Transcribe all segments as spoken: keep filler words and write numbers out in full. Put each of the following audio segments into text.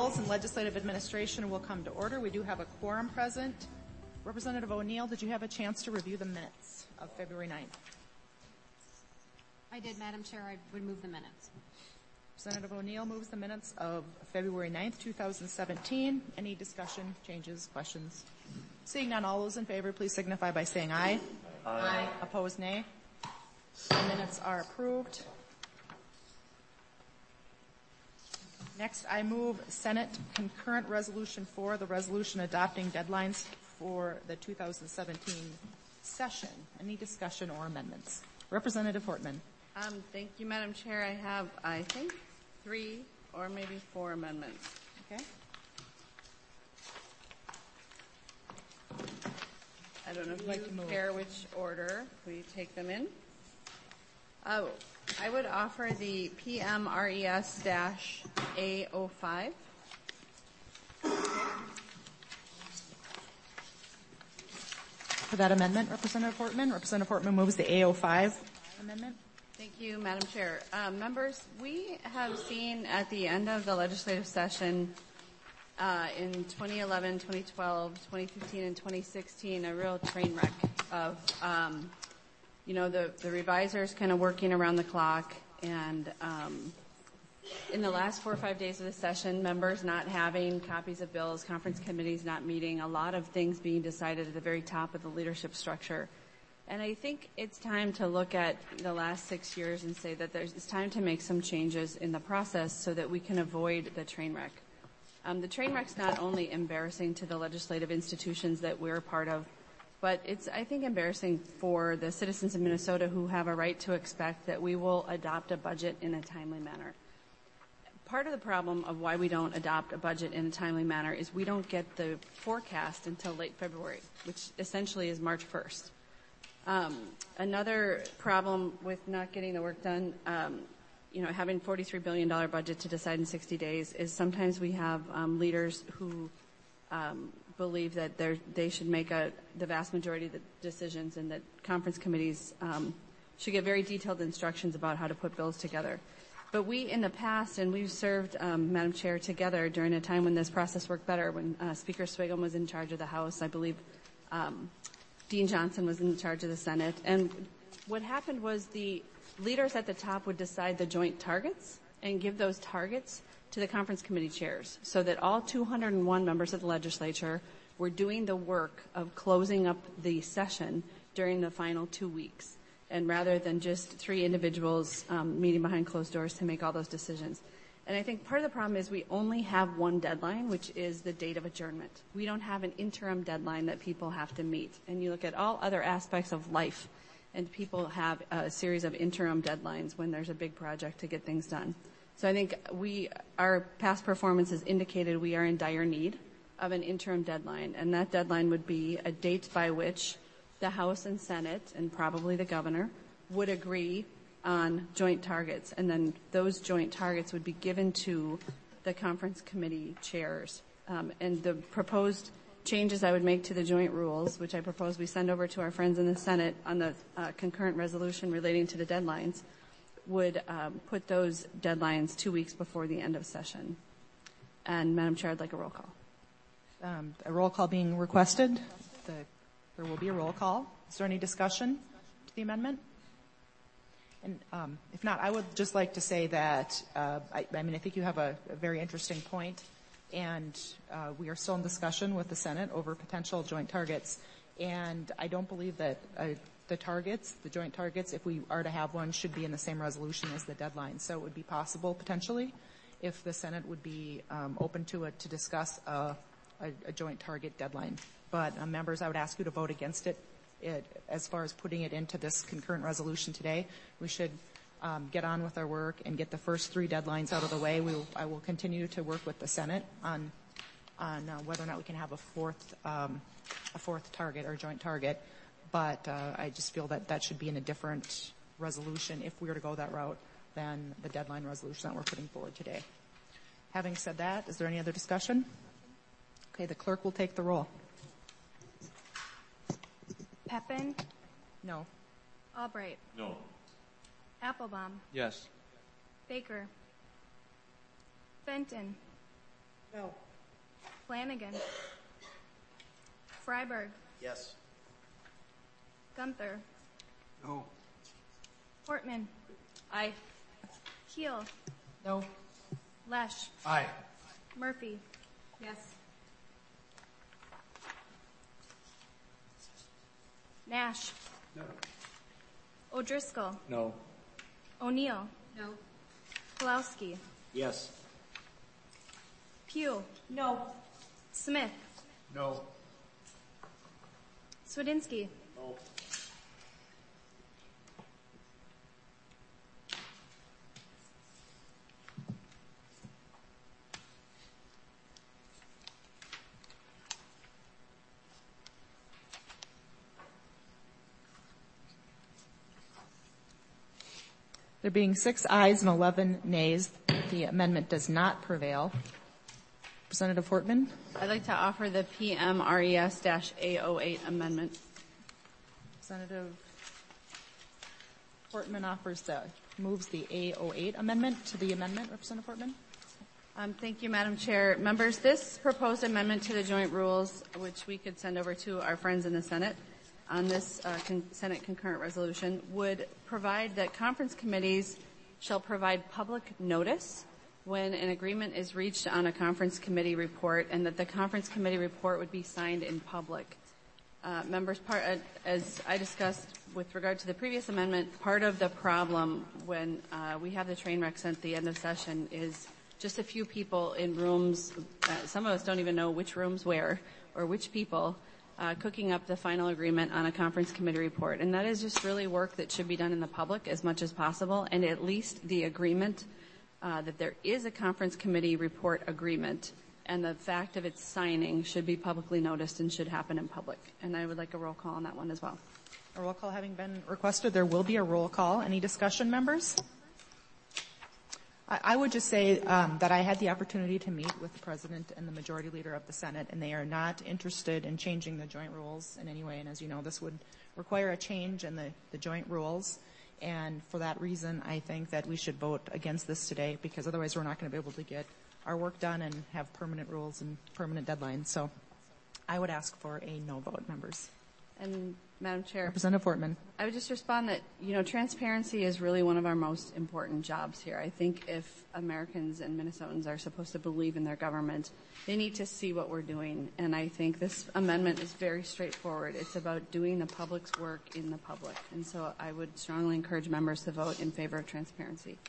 Bills and Legislative Administration will come to order. We do have a quorum present. Representative O'Neill, did you have a chance to review the minutes of February ninth? I did, Madam Chair. I would move the minutes. Representative O'Neill moves the minutes of February ninth, two thousand seventeen. Any discussion, changes, questions? Seeing none, all those in favor, please signify by saying aye. Aye. Aye. Opposed, nay. The minutes are approved. Next, I move Senate Concurrent Resolution four, the resolution adopting deadlines for the two thousand seventeen session. Any discussion or amendments? Representative Hortman. Um, thank you, Madam Chair. I have, I think, three or maybe four amendments. Okay. I don't know if like you care which order we take them in. Oh, I would offer the P M R E S A oh five. For that amendment, Representative Hortman. Representative Hortman moves the A oh five amendment. Thank you, Madam Chair. Um, members, we have seen at the end of the legislative session uh, in twenty eleven, twenty twelve, twenty fifteen, and twenty sixteen a real train wreck of, um, you know, the, the revisers kind of working around the clock, and um, in the last four or five days of the session, members not having copies of bills, conference committees not meeting, a lot of things being decided at the very top of the leadership structure. And I think it's time to look at the last six years and say that there's, it's time to make some changes in the process so that we can avoid the train wreck. Um, the train wreck's not only embarrassing to the legislative institutions that we're a part of, but it's, I think, embarrassing for the citizens of Minnesota who have a right to expect that we will adopt a budget in a timely manner. Part of the problem of why we don't adopt a budget in a timely manner is we don't get the forecast until late February, which essentially is March first. Um, another problem with not getting the work done, um, you know, having forty-three billion dollars budget to decide in sixty days is sometimes we have um, leaders who um, believe that they should make a, the vast majority of the decisions, and that conference committees um, should get very detailed instructions about how to put bills together. But we, in the past, and we've served, um, Madam Chair, together during a time when this process worked better, when uh, Speaker Swigum was in charge of the House, I believe um, Dean Johnson was in charge of the Senate. And what happened was the leaders at the top would decide the joint targets and give those targets to the conference committee chairs so that all two hundred one members of the legislature were doing the work of closing up the session during the final two weeks. And rather than just three individuals um, meeting behind closed doors to make all those decisions. And I think part of the problem is we only have one deadline, which is the date of adjournment. We don't have an interim deadline that people have to meet. And you look at all other aspects of life, and people have a series of interim deadlines when there's a big project to get things done. So I think we, our past performance has indicated we are in dire need of an interim deadline, and that deadline would be a date by which the House and Senate, and probably the governor, would agree on joint targets, and then those joint targets would be given to the conference committee chairs. Um, and the proposed changes I would make to the joint rules, which I propose we send over to our friends in the Senate on the uh, concurrent resolution relating to the deadlines, would um, put those deadlines two weeks before the end of session. And Madam Chair, I'd like a roll call. Um, a roll call being requested. The There will be a roll call. Is there any discussion to the amendment? And um, if not, I would just like to say that, uh, I, I mean, I think you have a, a very interesting point, and uh, we are still in discussion with the Senate over potential joint targets. And I don't believe that uh, the targets, the joint targets, if we are to have one, should be in the same resolution as the deadline. So it would be possible, potentially, if the Senate would be um, open to it, to discuss a, a, a joint target deadline. But uh, members, I would ask you to vote against it. It, as far as putting it into this concurrent resolution today, we should um, get on with our work and get the first three deadlines out of the way. We will, I will continue to work with the Senate on on uh, whether or not we can have a fourth um, a fourth target or joint target. But uh, I just feel that that should be in a different resolution if we were to go that route than the deadline resolution that we're putting forward today. Having said that, is there any other discussion? Okay, the clerk will take the roll. Pepin? No. Albright? No. Applebaum? Yes. Baker? Benton? No. Flanagan. Freiberg. Yes. Gunther. No. Portman. Aye. Keel. No. Lesh. Aye. Murphy. Yes. Nash. No. O'Driscoll. No. O'Neill. No. Pulowski. Yes. Pugh. No. Smith. No. Swedinsky. No. There being six ayes and eleven nays, the amendment does not prevail. Representative Hortman. I'd like to offer the P M R E S A zero eight amendment. Representative Hortman offers the, moves the A zero eight amendment to the amendment. Representative Hortman. Um, thank you, Madam Chair. Members, this proposed amendment to the joint rules, which we could send over to our friends in the Senate on this uh, con- Senate concurrent resolution, would provide that conference committees shall provide public notice when an agreement is reached on a conference committee report, and that the conference committee report would be signed in public. Uh, members, part, uh, as I discussed with regard to the previous amendment, part of the problem when uh, we have the train wrecks at the end of session is just a few people in rooms. Uh, some of us don't even know which rooms where or which people uh, cooking up the final agreement on a conference committee report. And that is just really work that should be done in the public as much as possible, and at least the agreement Uh, that there is a conference committee report agreement, and the fact of its signing should be publicly noticed and should happen in public. And I would like a roll call on that one as well. A roll call having been requested, there will be a roll call. Any discussion, members? I, I would just say um, that I had the opportunity to meet with the President and the Majority Leader of the Senate, and they are not interested in changing the joint rules in any way. And as you know, this would require a change in the, the joint rules. And for that reason, I think that we should vote against this today, because otherwise we're not going to be able to get our work done and have permanent rules and permanent deadlines. So I would ask for a no vote, members. And Madam Chair, Representative Fortman. I would just respond that, you know, transparency is really one of our most important jobs here. I think if Americans and Minnesotans are supposed to believe in their government, they need to see what we're doing. And I think this amendment is very straightforward. It's about doing the public's work in the public. And so I would strongly encourage members to vote in favor of transparency.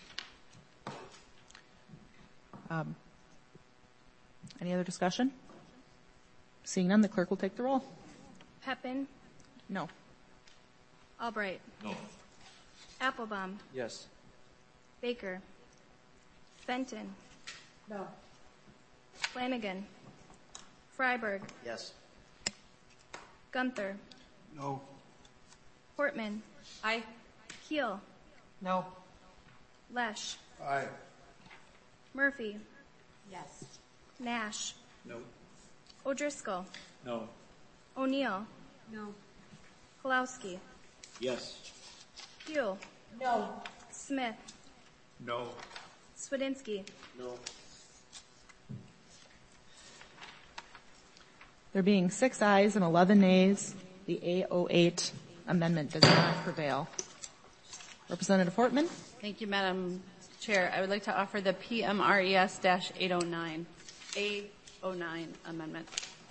Um, any other discussion? Seeing none, the clerk will take the roll. Pepin. No. Albright. No. Applebaum. Yes. Baker. Fenton. No. Flanagan. Freiberg. Yes. Gunther. No. Portman. Aye. Keel. No. Lesh. Aye. Murphy. Yes. Nash. No. O'Driscoll. No. O'Neill. No. Pulowski. Yes. Pugh. No. Smith. No. Swedinsky. No. There being six ayes and eleven nays, the A zero eight amendment does not prevail. Representative Hortman. Thank you, Madam Chair. I would like to offer the P M R E S eight oh nine, A zero nine amendment.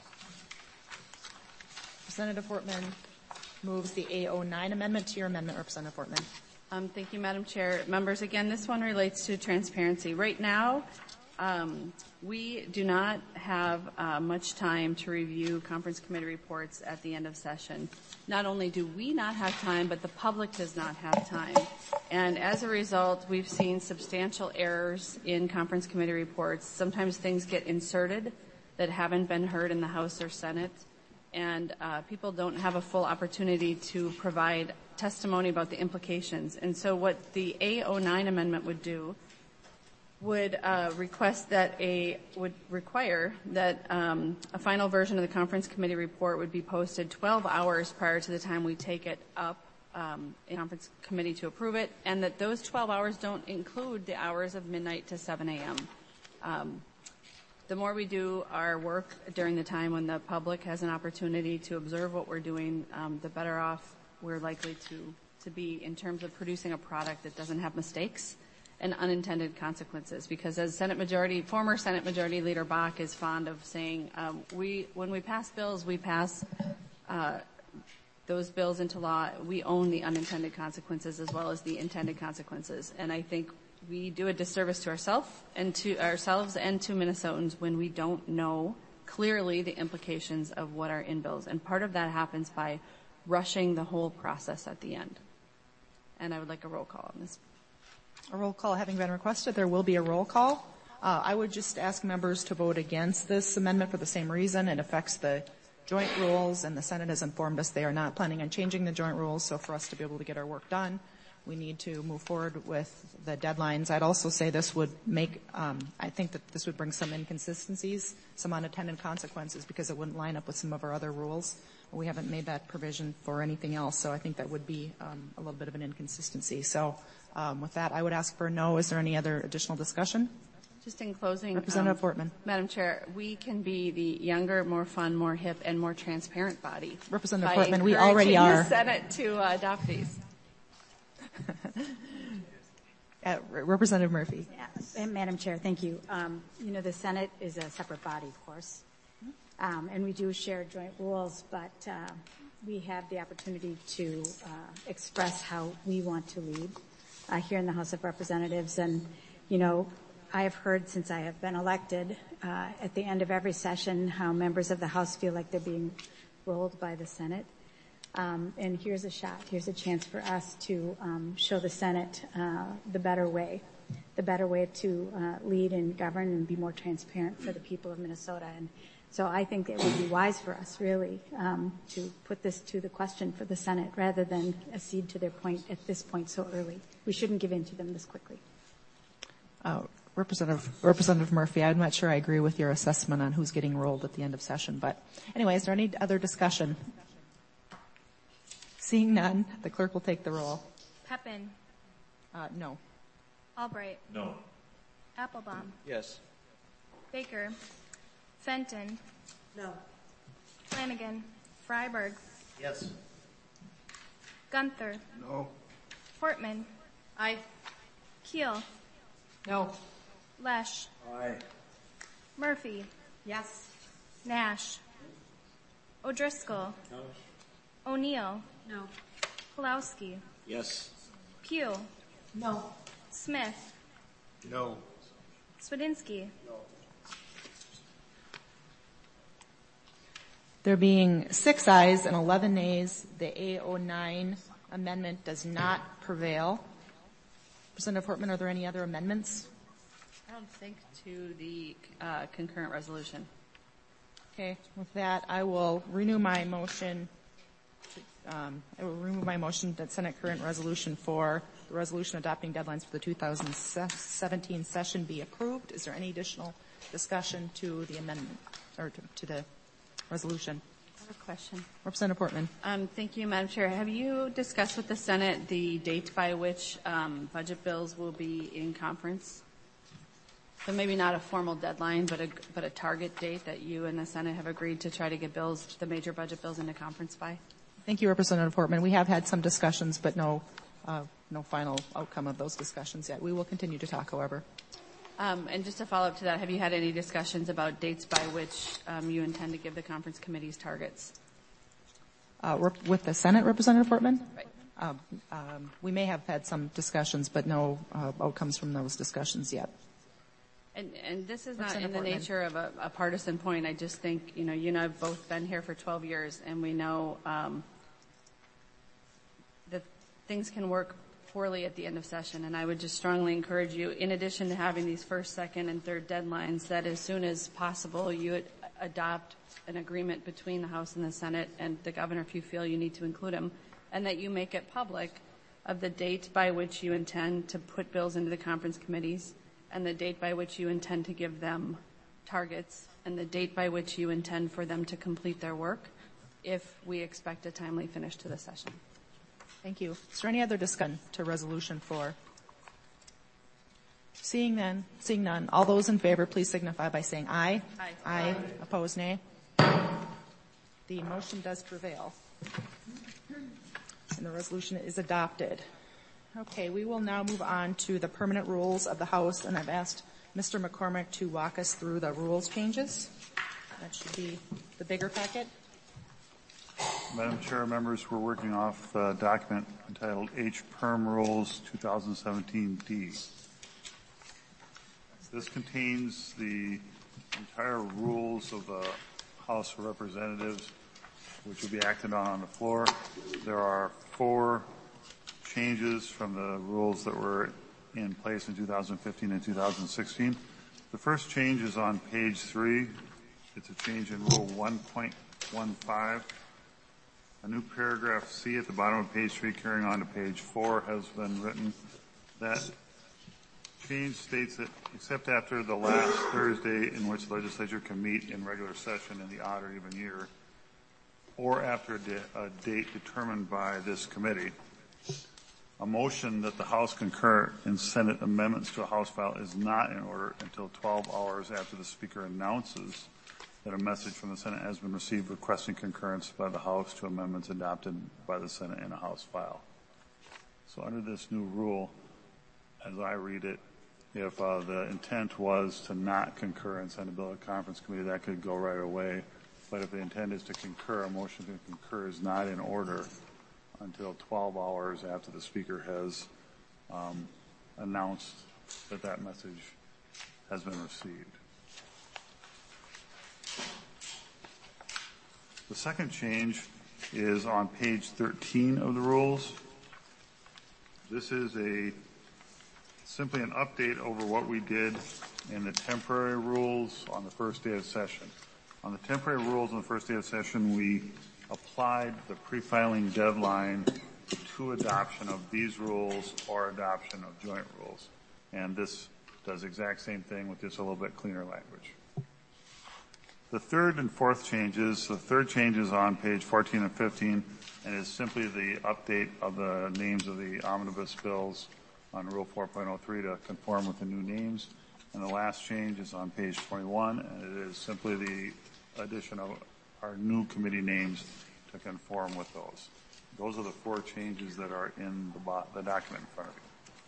Representative Hortman moves the A zero nine amendment to your amendment. Representative Hortman. Um, thank you, Madam Chair. Members, again, this one relates to transparency. Right now, um, we do not have uh, much time to review conference committee reports at the end of session. Not only do we not have time, but the public does not have time. And as a result, we've seen substantial errors in conference committee reports. Sometimes things get inserted that haven't been heard in the House or Senate, and uh, people don't have a full opportunity to provide testimony about the implications. And so what the A zero nine amendment would do would uh, request that a would require that um, a final version of the conference committee report would be posted twelve hours prior to the time we take it up um, in conference committee to approve it, and that those twelve hours don't include the hours of midnight to seven a.m. Um, the more we do our work during the time when the public has an opportunity to observe what we're doing, um, the better off we're likely to, to be in terms of producing a product that doesn't have mistakes and unintended consequences. Because as Senate Majority, former Senate Majority Leader Bach is fond of saying, um, we, when we pass bills, we pass uh, those bills into law. We own the unintended consequences as well as the intended consequences. And I think we do a disservice to ourselves and to ourselves and to Minnesotans when we don't know clearly the implications of what are in bills. And part of that happens by rushing the whole process at the end. And I would like a roll call on this. A roll call having been requested, there will be a roll call. Uh, I would just ask members to vote against this amendment for the same reason. It affects the joint rules, and the Senate has informed us they are not planning on changing the joint rules. So for us to be able to get our work done, we need to move forward with the deadlines. I'd also say this would make, um, I think that this would bring some inconsistencies, some unintended consequences, because it wouldn't line up with some of our other rules. We haven't made that provision for anything else, so I think that would be um, a little bit of an inconsistency. So um, with that, I would ask for a no. Is there any other additional discussion? Just in closing, Representative um, Fortman. Madam Chair, we can be the younger, more fun, more hip, and more transparent body. Representative by Fortman, we already are. The Senate to uh, adopt these. uh, Representative Murphy. Yeah, Madam Chair, thank you. Um, you know, the Senate is a separate body, of course, um, and we do share joint rules, but uh, we have the opportunity to uh, express how we want to lead uh, here in the House of Representatives. And, you know, I have heard since I have been elected uh, at the end of every session how members of the House feel like they're being rolled by the Senate. Um, and here's a shot. Here's a chance for us to um, show the Senate uh, the better way, the better way to uh, lead and govern and be more transparent for the people of Minnesota. And so I think it would be wise for us, really, um, to put this to the question for the Senate rather than accede to their point at this point so early. We shouldn't give in to them this quickly. Uh, Representative, Representative Murphy, I'm not sure I agree with your assessment on who's getting rolled at the end of session. But anyway, is there any other discussion? Seeing none, the clerk will take the roll. Pepin. Uh, no. Albright. No. Applebaum. Yes. Baker. Fenton. No. Flanagan. Freiberg. Yes. Gunther. No. Portman. Aye. Keel. No. Lesh. Aye. Murphy. Yes. Nash. O'Driscoll. No. O'Neill. No. Kulowski. Yes. Pugh. No. Smith. No. Swedinsky. There being six ayes and eleven nays, the A oh nine amendment does not prevail. Representative Hortman, are there any other amendments? I don't think to the uh, concurrent resolution. Okay, with that, I will renew my motion. To, um, I will remove my motion that Senate current resolution for the resolution adopting deadlines for the two thousand seventeen session be approved. Is there any additional discussion to the amendment or to, to the resolution? I have a question. Representative Portman. Um, thank you, Madam Chair. Have you discussed with the Senate the date by which um, budget bills will be in conference? So maybe not a formal deadline, but a, but a target date that you and the Senate have agreed to try to get bills, the major budget bills, into conference by? Thank you, Representative Portman. We have had some discussions, but no, uh, no final outcome of those discussions yet. We will continue to talk, however. Um, and just to follow up to that, have you had any discussions about dates by which um, you intend to give the conference committees targets? Uh, rep- with the Senate, Representative Portman? Right. Um, um, we may have had some discussions, but no uh, outcomes from those discussions yet. And, and this is not in Representative the Portman. nature of a, a partisan point. I just think, you know, you and I have both been here for twelve years, and we know um, that things can work poorly at the end of session. And I would just strongly encourage you, in addition to having these first, second, and third deadlines, that as soon as possible you would adopt an agreement between the House and the Senate and the governor if you feel you need to include him, and that you make it public of the date by which you intend to put bills into the conference committees, and the date by which you intend to give them targets, and the date by which you intend for them to complete their work if we expect a timely finish to the session. Thank you. Is there any other discussion to resolution four? Seeing none, seeing none, all those in favor, please signify by saying aye. Aye. Aye. Opposed, nay. The motion does prevail, and the resolution is adopted. Okay, we will now move on to the permanent rules of the House, and I've asked Mister McCormick to walk us through the rules changes. That should be the bigger packet. Madam Chair, members, we're working off the document entitled H Perm Rules twenty seventeen D. This contains the entire rules of the House of Representatives, which will be acted on on the floor. There are four changes from the rules that were in place in two thousand fifteen and two thousand sixteen. The first change is on page three. It's a change in Rule one point one five. A new paragraph C at the bottom of page three, carrying on to page four, has been written. That change states that except after the last Thursday in which the legislature can meet in regular session in the odd or even year, or after a, de- a date determined by this committee, a motion that the House concur in Senate amendments to a House file is not in order until twelve hours after the Speaker announces that a message from the Senate has been received requesting concurrence by the House to amendments adopted by the Senate in a House file. So under this new rule, as I read it, if uh, the intent was to not concur and send a bill to conference committee, that could go right away. But if the intent is to concur, a motion to concur is not in order until twelve hours after the Speaker has um, announced that that message has been received. The second change is on page thirteen of the rules. This is a simply an update over what we did in the temporary rules on the first day of session. On the temporary rules on the first day of session, we applied the pre-filing deadline to adoption of these rules or adoption of joint rules. And this does the exact same thing with just a little bit cleaner language. The third and fourth changes, the third change is on page fourteen and fifteen, and is simply the update of the names of the omnibus bills on Rule four point oh three to conform with the new names. And the last change is on page twenty-one, and it is simply the addition of our new committee names to conform with those. Those are the four changes that are in the, bo- the document in front of you.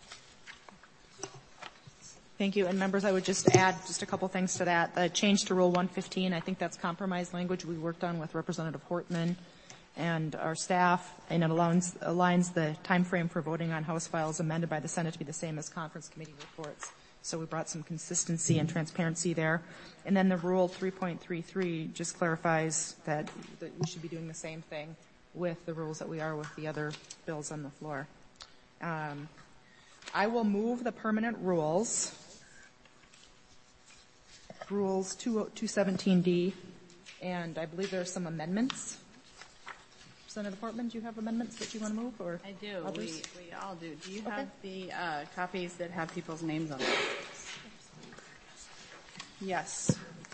Thank you. And members, I would just add just a couple things to that. The change to Rule one fifteen, I think that's compromise language we worked on with Representative Hortman and our staff, and it aligns, aligns the time frame for voting on House files amended by the Senate to be the same as conference committee reports. So we brought some consistency and transparency there. And then the Rule three point three three just clarifies that, that we should be doing the same thing with the rules that we are with the other bills on the floor. Um, I will move the permanent rules. Rules two seventeen D, and I believe there are some amendments. Senator Portman, do you have amendments that you want to move, or I do. others? We, we all do. Do you Okay. have the uh, copies that have people's names on them? Yes.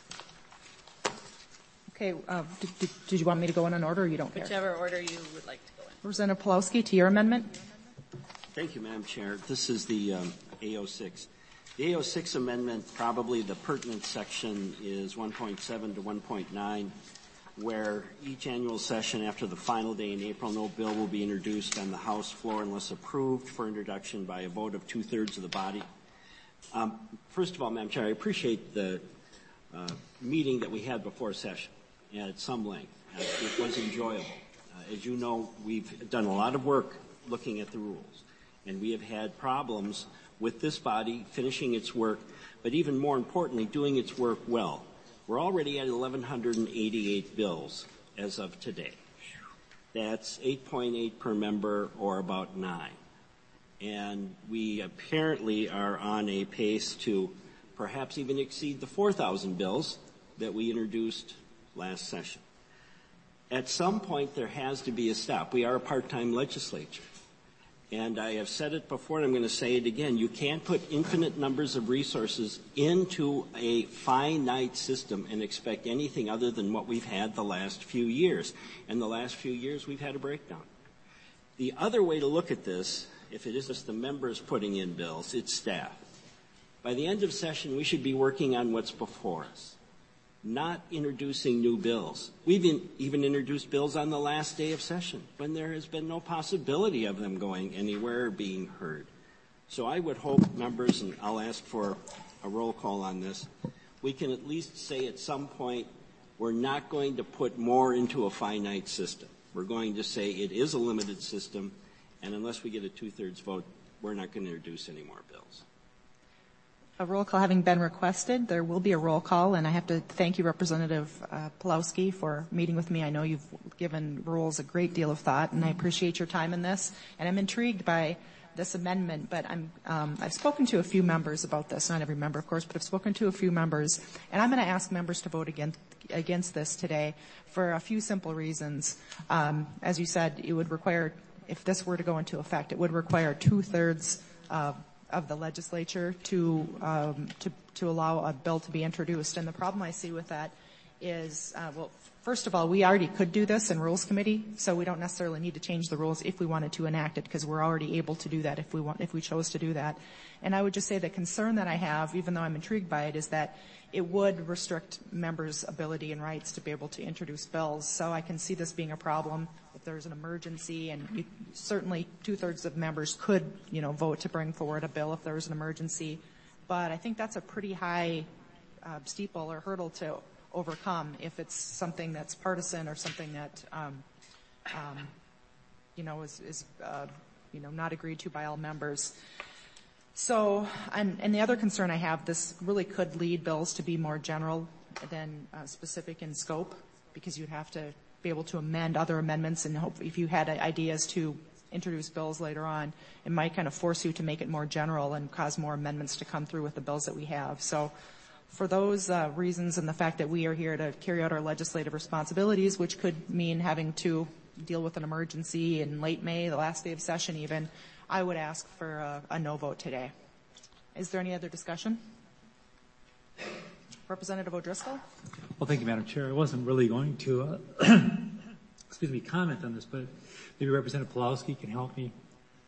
Okay. Uh, did, did, did you want me to go in an order, or you don't care? Whichever order you would like to go in. Representative Pulowski, to your amendment. Thank you, Madam Chair. This is the um, A O six. The A O six amendment, probably the pertinent section is one point seven to one point nine, where each annual session after the final day in April, no bill will be introduced on the House floor unless approved for introduction by a vote of two-thirds of the body. Um, first of all, Madam Chair, I appreciate the uh, meeting that we had before session at some length. Uh, it was enjoyable. Uh, as you know, we've done a lot of work looking at the rules, and we have had problems with this body finishing its work, but even more importantly, doing its work well. We're already at eleven eighty-eight bills as of today. That's eight point eight per member, or about nine. And we apparently are on a pace to perhaps even exceed the four thousand bills that we introduced last session. At some point, there has to be a stop. We are a part-time legislature. And I have said it before, and I'm going to say it again. You can't put infinite numbers of resources into a finite system and expect anything other than what we've had the last few years. And the last few years, we've had a breakdown. The other way to look at this, if it is just the members putting in bills, it's staff. By the end of session, we should be working on what's before us, not introducing new bills. We've in, even introduced bills on the last day of session when there has been no possibility of them going anywhere or being heard. So I would hope, members, and I'll ask for a roll call on this, we can at least say at some point we're not going to put more into a finite system. We're going to say it is a limited system, and unless we get a two-thirds vote, we're not going to introduce any more bills. A roll call having been requested, there will be a roll call, and I have to thank you, Representative uh, Pawlowski, for meeting with me. I know you've given rules a great deal of thought, and I appreciate your time in this. And I'm intrigued by this amendment, but I'm, um, I've spoken to a few members about this, not every member, of course, but I've spoken to a few members, and I'm going to ask members to vote against, against this today for a few simple reasons. Um, as you said, it would require, if this were to go into effect, it would require two-thirds uh, of the legislature to, um, to to allow a bill to be introduced. And the problem I see with that is, uh, well, first of all, we already could do this in Rules Committee, so we don't necessarily need to change the rules if we wanted to enact it, because we're already able to do that if we want, if we chose to do that. And I would just say the concern that I have, even though I'm intrigued by it, is that it would restrict members' ability and rights to be able to introduce bills. So I can see this being a problem if there's an emergency, and you, certainly two-thirds of members could, you know, vote to bring forward a bill if there was an emergency. But I think that's a pretty high uh, steeple or hurdle to overcome if it's something that's partisan or something that, um, um, you know, is, is uh, you know, not agreed to by all members. So, and, and the other concern I have, this really could lead bills to be more general than uh, specific in scope, because you'd have to be able to amend other amendments, and hope if you had ideas to introduce bills later on, it might kind of force you to make it more general and cause more amendments to come through with the bills that we have. So for those uh, reasons and the fact that we are here to carry out our legislative responsibilities, which could mean having to deal with an emergency in late May, the last day of session even, I would ask for a, a no vote today. Is there any other discussion? Representative O'Driscoll? Well, thank you, Madam Chair. I wasn't really going to, uh, excuse me, comment on this, but maybe Representative Pawlowski can help me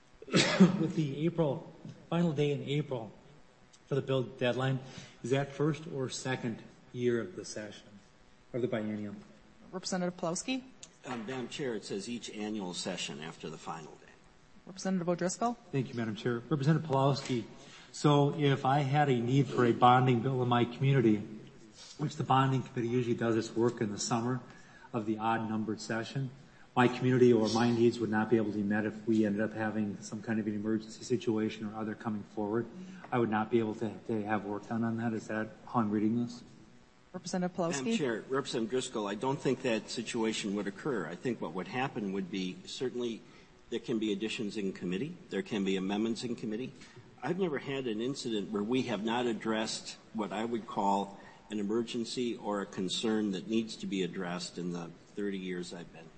with the April, final day in April for the bill deadline. Is that first or second year of the session, of the biennium? Representative Pawlowski? Um, Madam Chair, it says each annual session after the final day. Representative O'Driscoll? Thank you, Madam Chair. Representative Pawlowski, so if I had a need for a bonding bill in my community, which the bonding committee usually does its work in the summer of the odd-numbered session, my community or my needs would not be able to be met if we ended up having some kind of an emergency situation or other coming forward. I would not be able to, to have work done on that. Is that how I'm reading this? Representative Pawlowski? Madam Chair, Representative Driscoll, I don't think that situation would occur. I think what would happen would be certainly there can be additions in committee. There can be amendments in committee. I've never had an incident where we have not addressed what I would call an emergency or a concern that needs to be addressed in the thirty years I've been here.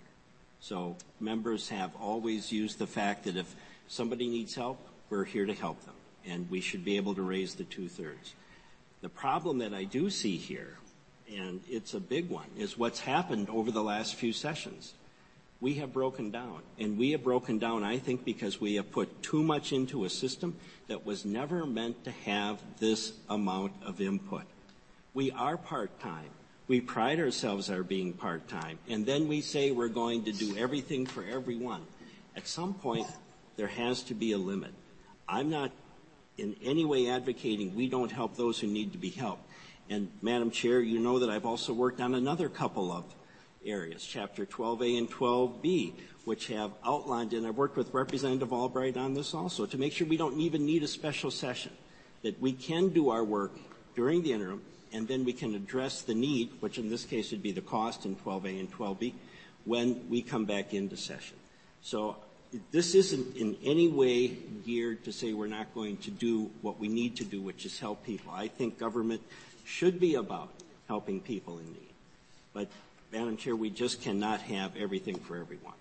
So members have always used the fact that if somebody needs help, we're here to help them, and we should be able to raise the two-thirds. The problem that I do see here, and it's a big one, is what's happened over the last few sessions. We have broken down, and we have broken down, I think, because we have put too much into a system that was never meant to have this amount of input. We are part-time. We pride ourselves on being part-time, and then we say we're going to do everything for everyone. At some point, there has to be a limit. I'm not in any way advocating we don't help those who need to be helped. And, Madam Chair, you know that I've also worked on another couple of areas, Chapter twelve A and twelve B, which have outlined, and I've worked with Representative Albright on this also, to make sure we don't even need a special session, that we can do our work during the interim, and then we can address the need, which in this case would be the cost in twelve A and twelve B, when we come back into session. So this isn't in any way geared to say we're not going to do what we need to do, which is help people. I think government should be about helping people in need. But, Madam Chair, we just cannot have everything for everyone.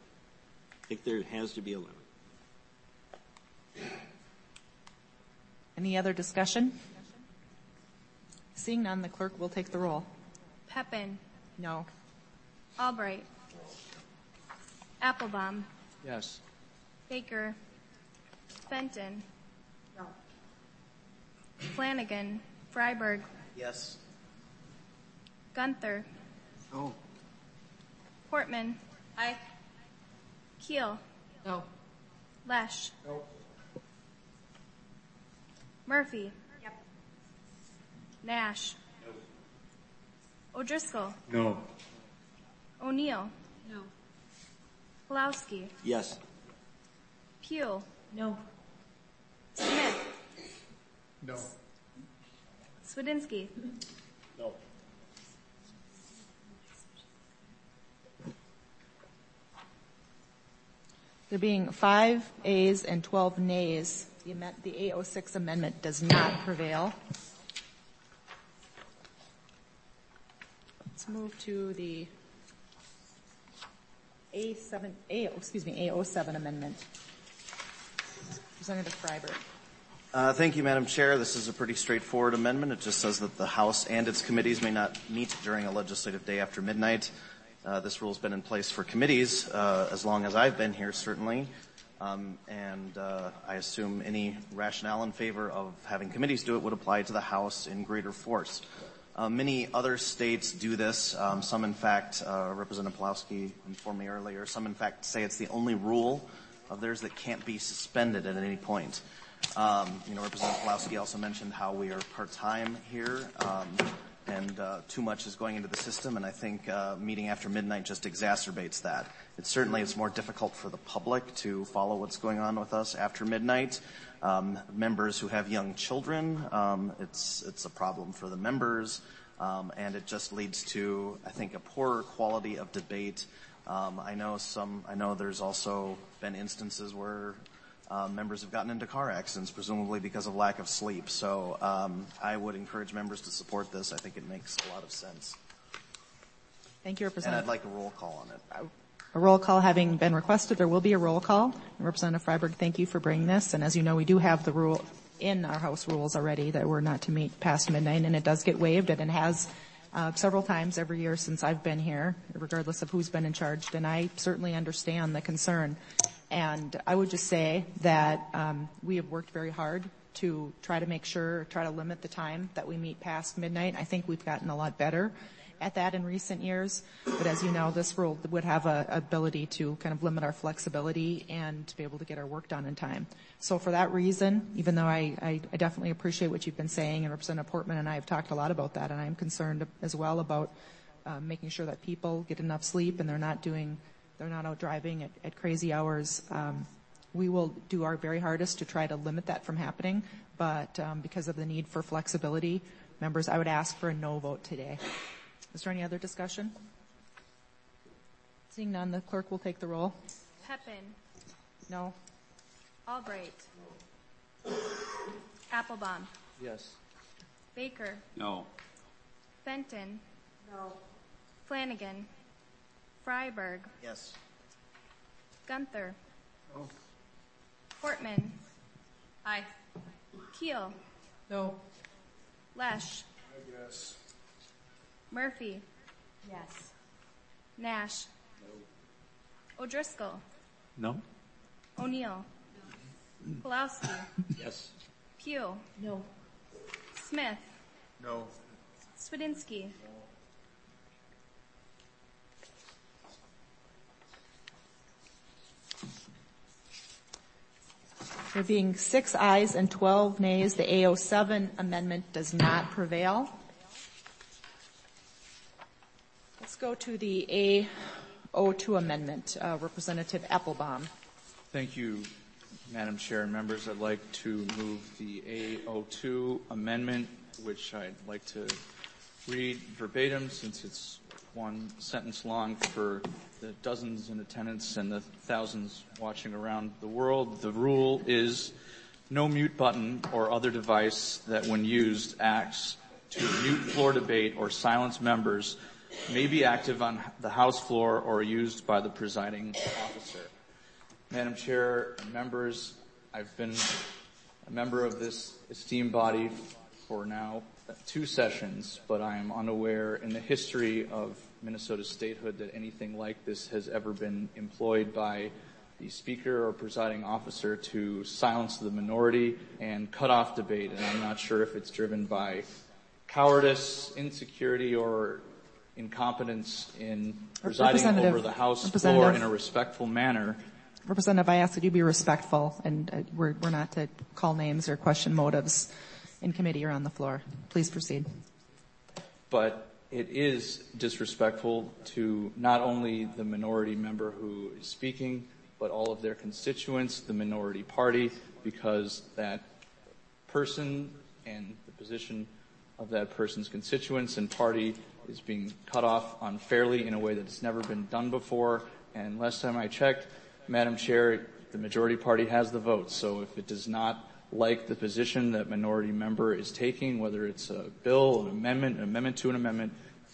I think there has to be a limit. Any other discussion? Seeing none, the clerk will take the roll. Pepin, No. Albright, Applebaum, Yes. Baker, Benton, Flanagan. Freiberg. Yes. Gunther. No. Portman. Aye. Keel. No. Lesh. No. Murphy. Yep. Nash. No. O'Driscoll. No. O'Neill. No. Pulowski. Yes. Pugh. No. Smith. No. Swedinsky. No. There being five ayes and twelve nays, the, amend- the A oh six amendment does not prevail. Let's move to the A seven, A, excuse me, A oh seven amendment. Representative Freiberg. Uh, thank you, Madam Chair. This is a pretty straightforward amendment. It just says that the House and its committees may not meet during a legislative day after midnight. Uh, this rule has been in place for committees uh, as long as I've been here, certainly. Um, and uh, I assume any rationale in favor of having committees do it would apply to the House in greater force. Uh, many other states do this. Um, some, in fact, uh, Representative Pulowski informed me earlier, some, in fact, say it's the only rule of theirs that can't be suspended at any point. Um, you know, Representative Pulowski also mentioned how we are part-time here, um, and uh, too much is going into the system, and I think uh, meeting after midnight just exacerbates that. It certainly is more difficult for the public to follow what's going on with us after midnight. Um, members who have young children, um, it's it's a problem for the members, um, and it just leads to, I think, a poorer quality of debate. Um, I know some. I know there's also been instances where Uh, members have gotten into car accidents, presumably because of lack of sleep. So um, I would encourage members to support this. I think it makes a lot of sense. Thank you, And Representative. I'd like a roll call on it. A roll call having been requested, there will be a roll call. Representative Freiberg, thank you for bringing this. And as you know, we do have the rule in our House rules already that we're not to meet past midnight, and it does get waived, and it has uh, several times every year since I've been here, regardless of who's been in charge. And I certainly understand the concern. And I would just say that um, we have worked very hard to try to make sure, try to limit the time that we meet past midnight. I think we've gotten a lot better at that in recent years. But as you know, this rule would have a ability to kind of limit our flexibility and to be able to get our work done in time. So for that reason, even though I, I, I definitely appreciate what you've been saying, and Representative Portman and I have talked a lot about that, and I'm concerned as well about uh, making sure that people get enough sleep and they're not doing They're not out driving at, at crazy hours. Um, we will do our very hardest to try to limit that from happening, but um, because of the need for flexibility, members, I would ask for a no vote today. Is there any other discussion? Seeing none, the clerk will take the roll. Pepin. No. Albright. Applebaum. Yes. Baker. No. Fenton. No. Flanagan. Freiberg. Yes. Gunther. No. Portman. Aye. Keel. No. Lesh. Yes. Murphy. Yes. Nash. No. O'Driscoll. No? O'Neill. Pulowski. Yes. Pugh. No. Smith. No. Swedinsky. There being six ayes and twelve nays, the A oh seven amendment does not prevail. Let's go to the A oh two amendment. Uh, Representative Applebaum. Thank you, Madam Chair and members. I'd like to move the A oh two amendment, which I'd like to read verbatim since it's one sentence long for the dozens in attendance and the thousands watching around the world. The rule is no mute button or other device that when used acts to mute floor debate or silence members may be active on the House floor or used by the presiding officer. Madam Chair and members, I've been a member of this esteemed body for now two sessions, but I am unaware in the history of Minnesota statehood that anything like this has ever been employed by the speaker or presiding officer to silence the minority and cut off debate. And I'm not sure if it's driven by cowardice, insecurity, or incompetence in presiding over the House floor in a respectful manner. Representative, I ask that you be respectful, and uh, we're, we're not to call names or question motives in committee or on the floor. Please proceed. But it is disrespectful to not only the minority member who is speaking, but all of their constituents, the minority party, because that person and the position of that person's constituents and party is being cut off unfairly in a way that has never been done before. And last time I checked, Madam Chair, the majority party has the votes. So if it does not like the position that minority member is taking, whether it's a bill, an amendment, an amendment to an amendment,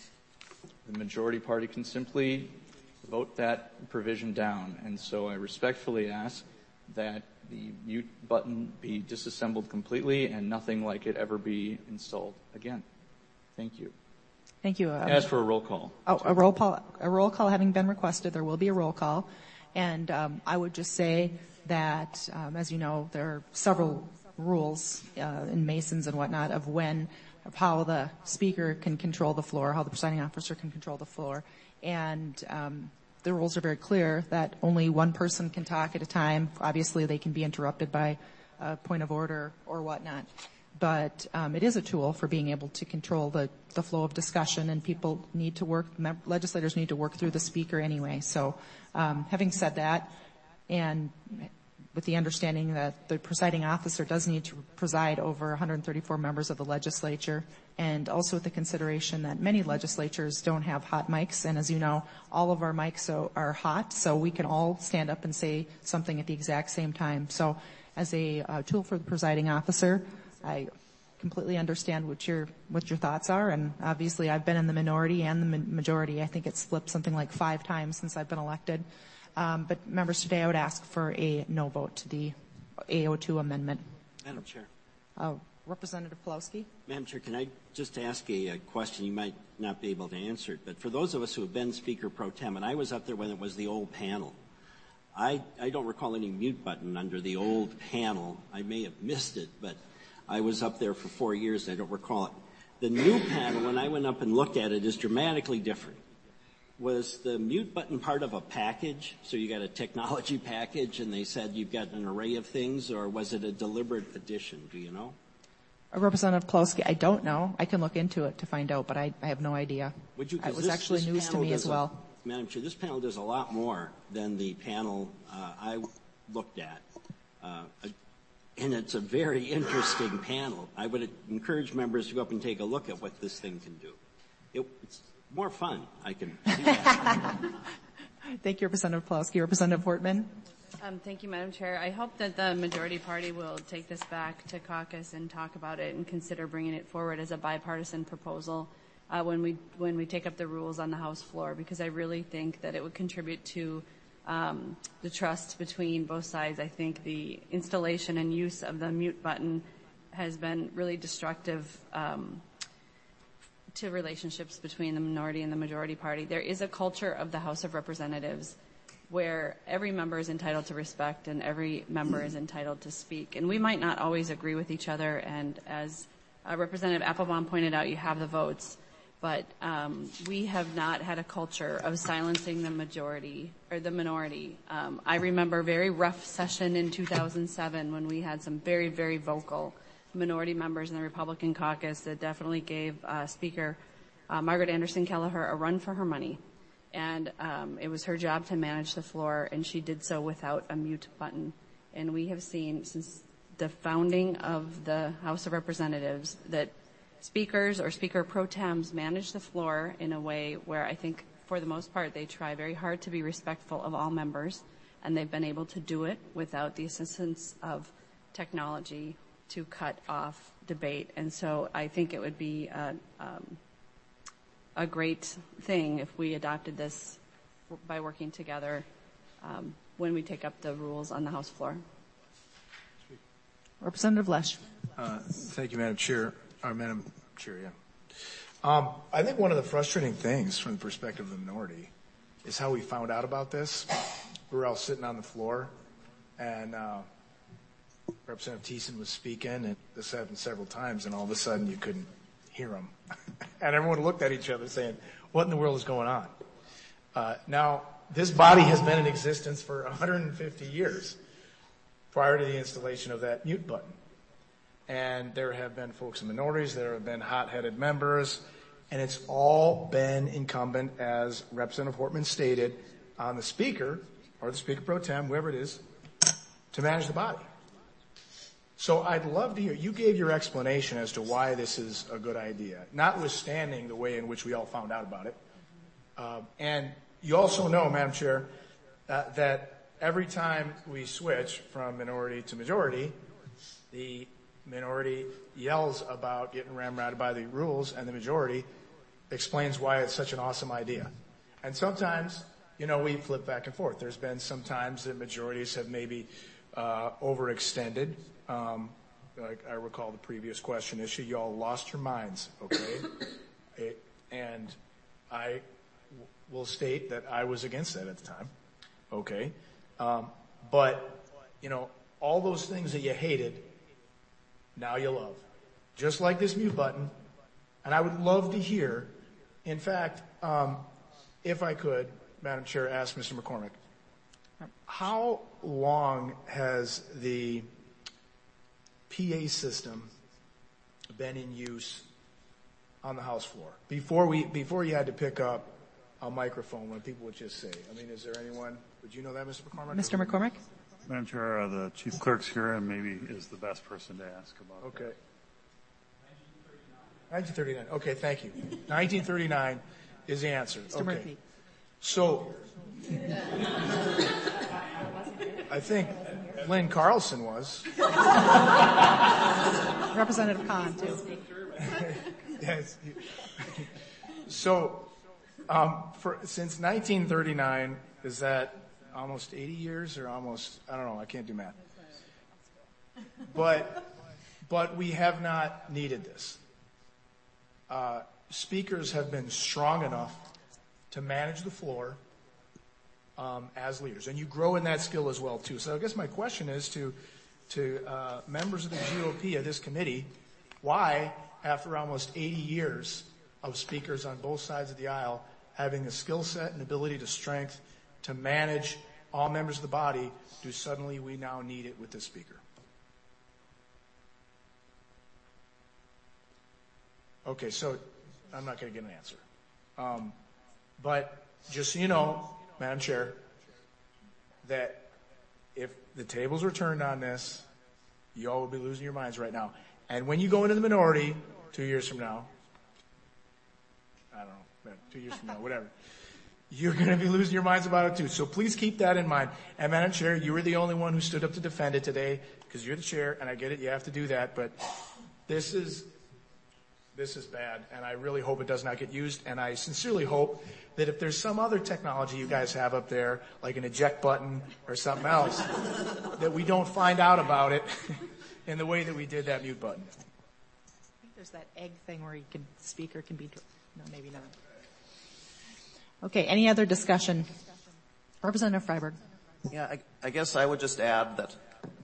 the majority party can simply vote that provision down. And so I respectfully ask that the mute button be disassembled completely and nothing like it ever be installed again. Thank you. Thank you. Um, Ask for a roll call. Oh, a roll call, a roll call having been requested, there will be a roll call. And um, I would just say that, um, as you know, there are several rules uh, in Masons and whatnot of when, of how the speaker can control the floor, how the presiding officer can control the floor. And um, the rules are very clear that only one person can talk at a time. Obviously, they can be interrupted by a point of order or whatnot. But um, it is a tool for being able to control the, the flow of discussion, and people need to work, legislators need to work through the speaker anyway. So um, having said that, and with the understanding that the presiding officer does need to preside over one hundred thirty-four members of the legislature, and also with the consideration that many legislatures don't have hot mics, and as you know, all of our mics are, are hot, so we can all stand up and say something at the exact same time. So as a uh, tool for the presiding officer, I completely understand what your what your thoughts are, and obviously I've been in the minority and the ma- majority. I think it's flipped something like five times since I've been elected. Um, but members, today I would ask for a no vote to the A O two amendment. Madam Chair. Uh, Representative Pawlowski. Madam Chair, can I just ask a, a question? You might not be able to answer it, but for those of us who have been Speaker Pro Tem, and I was up there when it was the old panel, I, I don't recall any mute button under the old panel. I may have missed it, but I was up there for four years. I don't recall it. The new panel, when I went up and looked at it, is dramatically different. Was the mute button part of a package? So you got a technology package and they said you've got an array of things, or was it a deliberate addition? Do you know? Uh, Representative Pawlowski, I don't know. I can look into it to find out, but I, I have no idea. Would you, it was this, actually this news to me as well. A, Madam Chair, this panel does a lot more than the panel uh, I looked at. Uh, and it's a very interesting panel. I would encourage members to go up and take a look at what this thing can do. It, it's more fun, I can see that. Thank you, Representative Pawlowski. Representative Wortman. Um, thank you, Madam Chair. I hope that the majority party will take this back to caucus and talk about it and consider bringing it forward as a bipartisan proposal uh, when we when we take up the rules on the House floor, because I really think that it would contribute to um, the trust between both sides. I think the installation and use of the mute button has been really destructive um, to relationships between the minority and the majority party. There is a culture of the House of Representatives where every member is entitled to respect and every member is entitled to speak. And we might not always agree with each other, and as uh, Representative Applebaum pointed out, you have the votes. But um, we have not had a culture of silencing the majority or the minority. Um, I remember a very rough session in two thousand seven when we had some very, very vocal minority members in the Republican caucus that definitely gave uh, Speaker uh, Margaret Anderson Kelleher a run for her money. And um, it was her job to manage the floor, and she did so without a mute button. And we have seen since the founding of the House of Representatives that speakers or speaker pro tems manage the floor in a way where I think, for the most part, they try very hard to be respectful of all members, and they've been able to do it without the assistance of technology to cut off debate. And so I think it would be a, um, a great thing if we adopted this by working together um, when we take up the rules on the House floor. Representative Lesch. Uh, thank you, Madam Chair. Or Madam Chair, yeah. Um, I think one of the frustrating things from the perspective of the minority is how we found out about this. we were all sitting on the floor, and uh, Representative Thiessen was speaking, and this happened several times, and all of a sudden you couldn't hear him. And everyone looked at each other saying, what in the world is going on? Uh, now, this body has been in existence for one hundred fifty years prior to the installation of that mute button. And there have been folks in minorities, there have been hot-headed members, and it's all been incumbent, as Representative Hortman stated, on the Speaker, or the Speaker Pro Tem, whoever it is, to manage the body. So I'd love to hear, you gave your explanation as to why this is a good idea, notwithstanding the way in which we all found out about it. Uh, and you also know, Madam Chair, uh, that every time we switch from minority to majority, the minority yells about getting ramrodded by the rules, and the majority explains why it's such an awesome idea. And sometimes, you know, we flip back and forth. There's been some times that majorities have maybe uh, overextended. Um, like I recall the previous question issue, you all lost your minds, okay? it, and I w- will state that I was against that at the time, okay? Um, but, you know, all those things that you hated, now you love. Just like this mute button. And I would love to hear, in fact, um, if I could, Madam Chair, ask Mister McCormick, how long has the P A system been in use on the House floor? Before we, before you had to pick up a microphone when people would just say, I mean, is there anyone, would you know that, Mister McCormick? Mister McCormick? Madam Chair, uh, the chief clerk's here and maybe is the best person to ask about Okay. that. nineteen thirty-nine. Okay, thank you. nineteen thirty-nine is the answer. Mister Okay. Murphy. So, I think Lynn Carlson was. Representative Kahn, too. Yes. So, um, for, since nineteen thirty-nine, is that almost eighty years or almost, I don't know, I can't do math. But, but we have not needed this. Uh, speakers have been strong enough to manage the floor um, as leaders. And you grow in that skill as well, too. So I guess my question is to, to uh, members of the G O P of this committee, why, after almost eighty years of speakers on both sides of the aisle, having the skill set and ability to strength to manage all members of the body, do suddenly we now need it with this speaker? Okay, so I'm not going to get an answer. Um, but just so you know, Madam Chair, that if the tables were turned on this, you all would be losing your minds right now. And when you go into the minority two years from now, I don't know, two years from now, whatever, you're going to be losing your minds about it too. So please keep that in mind. And Madam Chair, you were the only one who stood up to defend it today because you're the chair, and I get it, you have to do that. But this is this is bad, and I really hope it does not get used. And I sincerely hope that if there's some other technology you guys have up there, like an eject button or something else, that we don't find out about it in the way that we did that mute button. I think there's that egg thing where you can, the speaker can be, no, maybe not. Okay, any other discussion? Representative Freiberg. Yeah, I, I guess I would just add that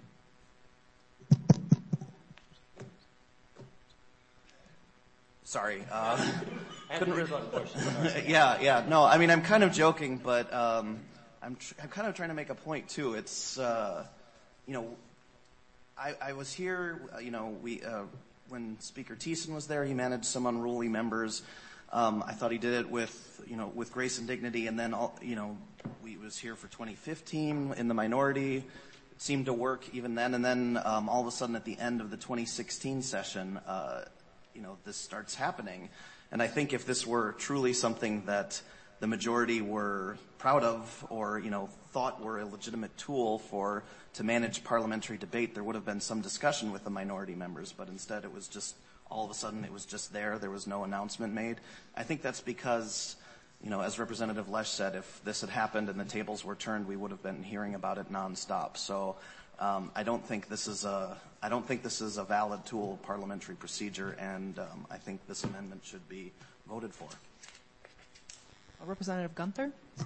Sorry. Uh, couldn't re- yeah, yeah. No, I mean, I'm kind of joking, but um, I'm, tr- I'm kind of trying to make a point, too. It's, uh, you know, I, I was here, you know, we uh, when Speaker Thiessen was there, he managed some unruly members. Um, I thought he did it with, you know, with grace and dignity. And then, all, you know, we was here for twenty fifteen in the minority. It seemed to work even then. And then um, all of a sudden at the end of the twenty sixteen session, uh, you know, this starts happening. And I think if this were truly something that the majority were proud of or, you know, thought were a legitimate tool for to manage parliamentary debate, there would have been some discussion with the minority members. But instead it was just all of a sudden it was just there. There was no announcement made. I think that's because, you know, as Representative Lesch said, if this had happened and the tables were turned, we would have been hearing about it nonstop. So um, I don't think this is a I don't think this is a valid tool of parliamentary procedure, and um, I think this amendment should be voted for. Representative Gunther.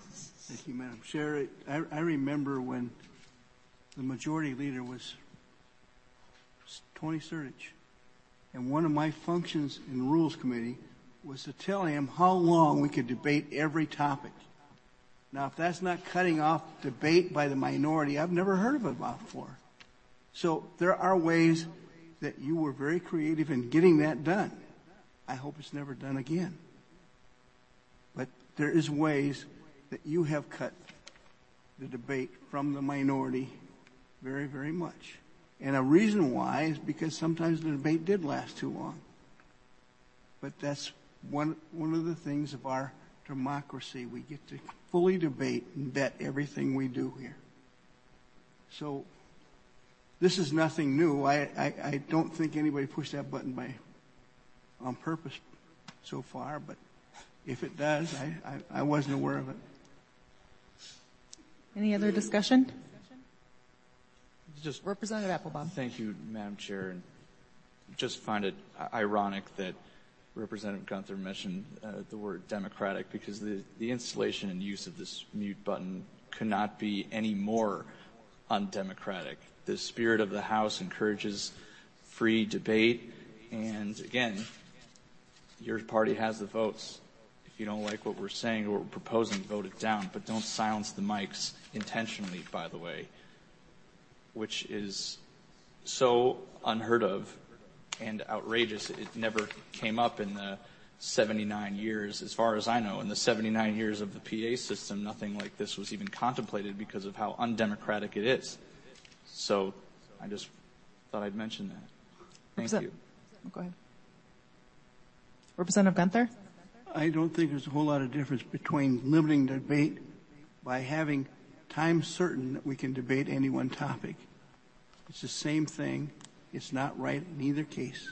Thank you, Madam Chair. I, I remember when the majority leader was Tony Surdich, and one of my functions in the Rules Committee was to tell him how long we could debate every topic. Now, if that's not cutting off debate by the minority, I've never heard of it before. So there are ways that you were very creative in getting that done. I hope it's never done again. But there is ways that you have cut the debate from the minority very, very much. And a reason why is because sometimes the debate did last too long. But that's one one of the things of our democracy. We get to fully debate and vet everything we do here. So this is nothing new. I, I, I don't think anybody pushed that button by on purpose so far, but if it does, I, I, I wasn't aware of it. Any other discussion? Just Representative Applebaum. Thank you, Madam Chair. And just find it ironic that Representative Gunther mentioned uh, the word democratic, because the, the installation and use of this mute button could not be any more undemocratic. The spirit of the House encourages free debate, and again, your party has the votes. If you don't like what we're saying or what we're proposing, vote it down, but don't silence the mics intentionally, by the way, which is so unheard of and outrageous. It never came up in the seventy-nine years, as far as I know, in the seventy-nine years of the P A system, nothing like this was even contemplated because of how undemocratic it is. So I just thought I'd mention that. Thank Represent- you. Go ahead. Representative Gunther? I don't think there's a whole lot of difference between limiting debate by having time certain that we can debate any one topic. It's the same thing. It's not right in either case.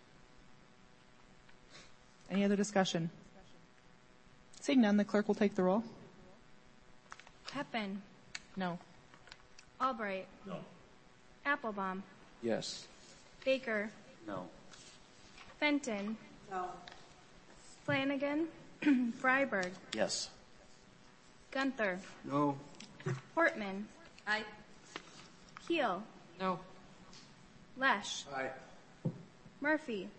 Any other discussion? Seeing none, the clerk will take the roll. Peppin. No. Albright. No. Applebaum. Yes. Baker. No. Fenton. No. Flanagan. Freiberg. Yes. Gunther. No. Portman. Aye. Keel. No. Lesh. Aye. Murphy.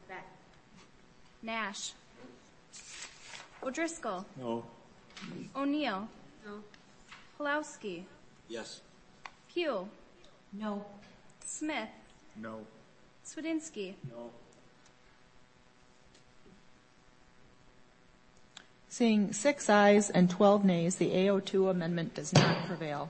Nash. O'Driscoll. No. O'Neill. No. Pulowski. Yes. Pugh. No. Smith. No. Swedinsky. No. Seeing six ayes and twelve nays, the A O two amendment does not prevail.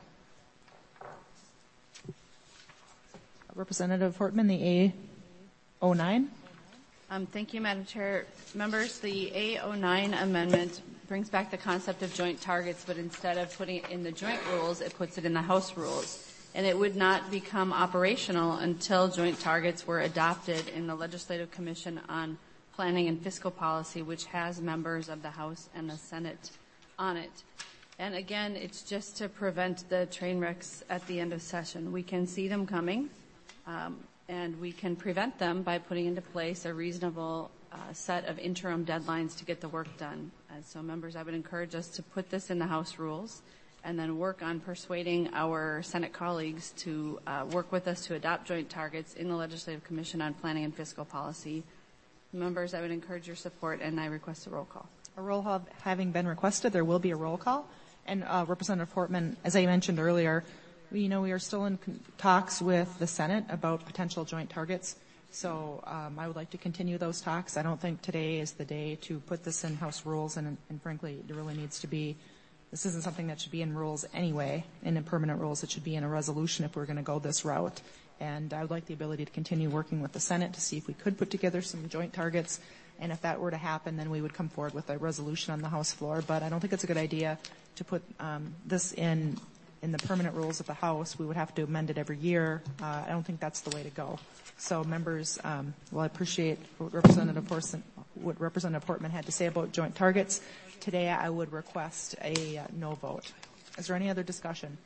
Representative Hortman, the A O nine. Um, thank you, Madam Chair. Members, the A O nine amendment brings back the concept of joint targets, but instead of putting it in the joint rules, it puts it in the House rules. And it would not become operational until joint targets were adopted in the Legislative Commission on Planning and Fiscal Policy, which has members of the House and the Senate on it. And again, it's just to prevent the train wrecks at the end of session. We can see them coming. Um, And we can prevent them by putting into place a reasonable uh, set of interim deadlines to get the work done. And so, members, I would encourage us to put this in the House rules and then work on persuading our Senate colleagues to uh, work with us to adopt joint targets in the Legislative Commission on Planning and Fiscal Policy. Members, I would encourage your support, and I request a roll call. A roll call having been requested, there will be a roll call. And uh, Representative Portman, as I mentioned earlier, we, you know, we are still in con- talks with the Senate about potential joint targets. So um, I would like to continue those talks. I don't think today is the day to put this in House rules, and, and frankly, it really needs to be. This isn't something that should be in rules anyway, in permanent rules. It should be in a resolution if we're going to go this route. And I would like the ability to continue working with the Senate to see if we could put together some joint targets. And if that were to happen, then we would come forward with a resolution on the House floor. But I don't think it's a good idea to put um, this in in the permanent rules of the House. We would have to amend it every year. Uh, I don't think that's the way to go. So, members, um, well, I appreciate what Representative, Porson, what Representative Portman had to say about joint targets. Today, I would request a uh, no vote. Is there any other discussion?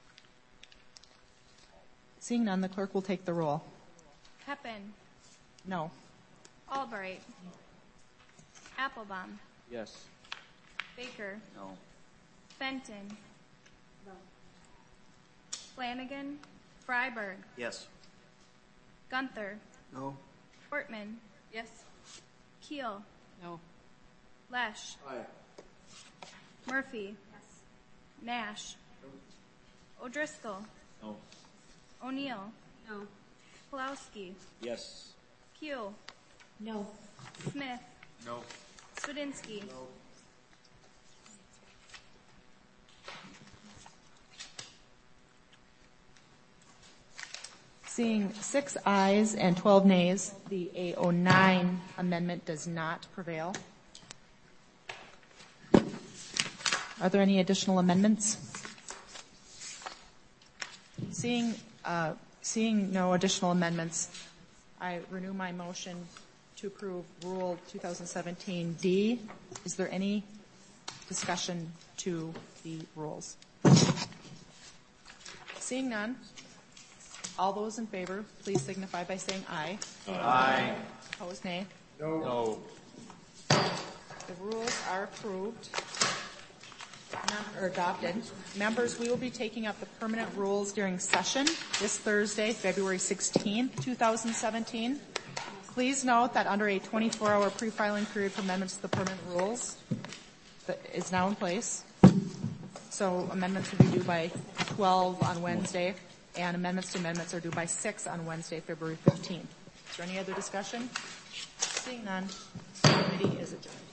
Seeing none, the clerk will take the roll. Peppin. No. Albright. Applebaum. Yes. Baker. No. Benton. Flanagan. Freiberg. Yes. Gunther. No. Portman. Yes. Keel. No. Lesh. Aye. Murphy. Nash. O'Driscoll. No. O'Neill. No. Pulowski. Yes. Pugh. No. Smith. No. Swidinsky. Seeing six ayes and twelve nays, the A oh nine amendment does not prevail. Are there any additional amendments? Seeing, uh, seeing no additional amendments, I renew my motion to approve Rule twenty seventeen D. Is there any discussion to the rules? Seeing none, all those in favor, please signify by saying aye. Aye. Opposed, nay. No. No. The rules are approved or adopted. Members, we will be taking up the permanent rules during session this Thursday, February sixteenth, twenty seventeen. Please note that under a twenty-four hour pre-filing period for amendments to the permanent rules that is now in place. So amendments will be due by twelve on Wednesday, and amendments to amendments are due by six on Wednesday, February fifteenth. Is there any other discussion? Seeing none, the committee is adjourned.